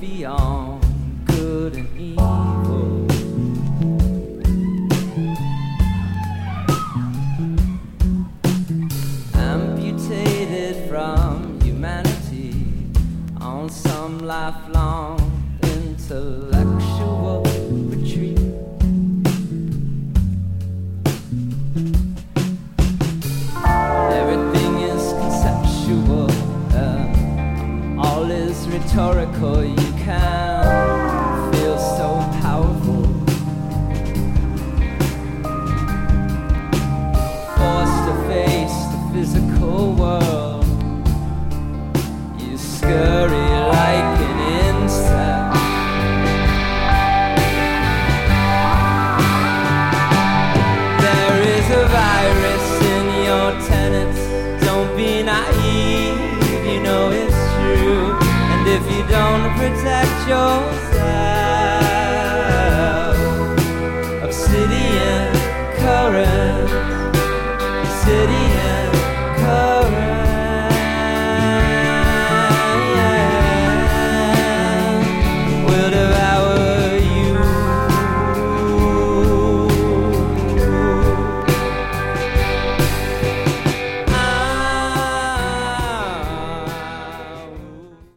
beyond good and evil. Amputated from humanity on some lifelong intellectual retreat. Everything is conceptual, all is rhetorical. You can feel so powerful, forced to face the physical world. You scurry like an insect. There is a virus in your tenets. Don't be naive, you know it's true. And if you don't protect yourself,